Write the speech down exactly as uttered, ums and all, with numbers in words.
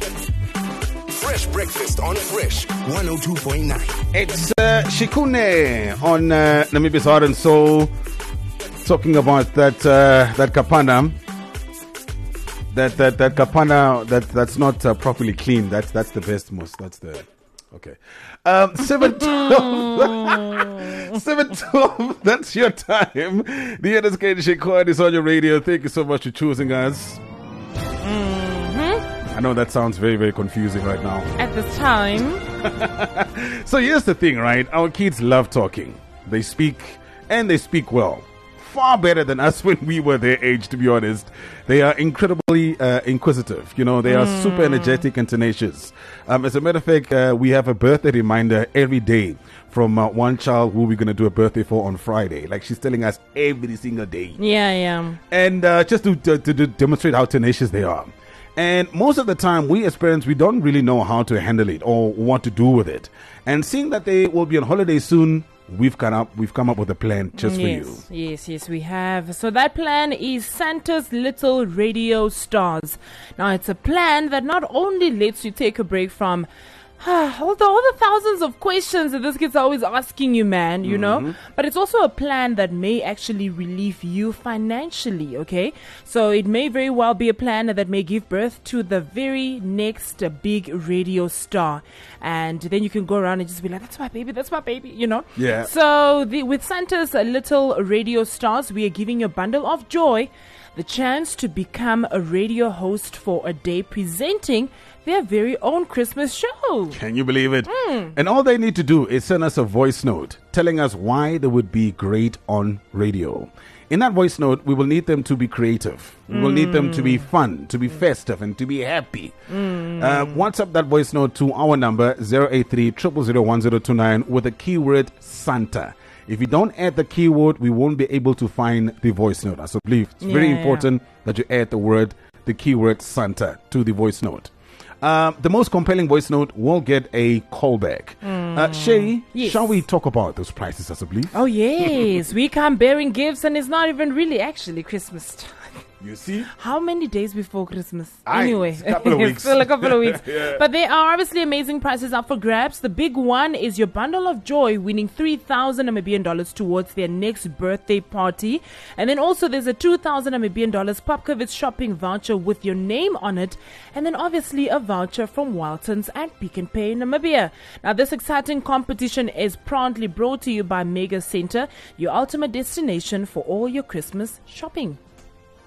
Fresh breakfast on Fresh one oh two point nine. It's uh, Shikune on uh, Namibia's Heart and Soul, talking about that uh, that kapana, that that that kapana that that's not uh, properly clean. That's that's the best most. That's the okay. Um, seven twelve. seven twelve. That's your time. The N S K Shikune is on your radio. Thank you so much for choosing us. I know that sounds very, very confusing right now. At this time. So here's the thing, right? Our kids love talking. They speak, and they speak well. Far better than us when we were their age, to be honest. They are incredibly uh, inquisitive. You know, they are mm. super energetic and tenacious. Um, as a matter of fact, uh, we have a birthday reminder every day from uh, one child who we're going to do a birthday for on Friday. Like, she's telling us every single day. Yeah, yeah. And uh, just to, to, to demonstrate how tenacious they are. And most of the time, we as parents, we don't really know how to handle it or what to do with it. And seeing that they will be on holiday soon, we've come up, we've come up with a plan just yes, for you. Yes, yes, we have. So that plan is Santa's Little Radio Stars. Now, it's a plan that not only lets you take a break from all the, all the thousands of questions that this kid's always asking you, man, you mm-hmm. know, but it's also a plan that may actually relieve you financially, okay? So it may very well be a plan that may give birth to the very next uh, big radio star. And then you can go around and just be like, that's my baby, that's my baby, you know? Yeah. So the, with Santa's uh, Little Radio Stars, we are giving you a bundle of joy, the chance to become a radio host for a day, presenting their very own Christmas show. Can you believe it? Mm. And all they need to do is send us a voice note telling us why they would be great on radio. In that voice note, we will need them to be creative. We mm. will need them to be fun, to be festive, and to be happy. Mm. Uh, WhatsApp that voice note to our number zero eight three, zero zero zero, one zero two nine with the keyword Santa. If you don't add the keyword, we won't be able to find the voice note. So please, it's yeah, very yeah. important that you add the word, the keyword Santa to the voice note. Uh, the most compelling voice note will get a callback. Mm. Uh, Shay, yes. shall we talk about those prices, as I believe? Oh, yes. We come bearing gifts, and it's not even really actually Christmas time. You see? How many days before Christmas? Aye, anyway, it's a couple of weeks. Still a couple of weeks. Yeah. But there are obviously amazing prizes up for grabs. The big one is your bundle of joy, winning three thousand Namibian dollars towards their next birthday party. And then also there's a two thousand Namibian dollars Popkovitz shopping voucher with your name on it. And then obviously a voucher from Waltons at Pick n Pay Namibia. Now this exciting competition is proudly brought to you by Mega Center, your ultimate destination for all your Christmas shopping.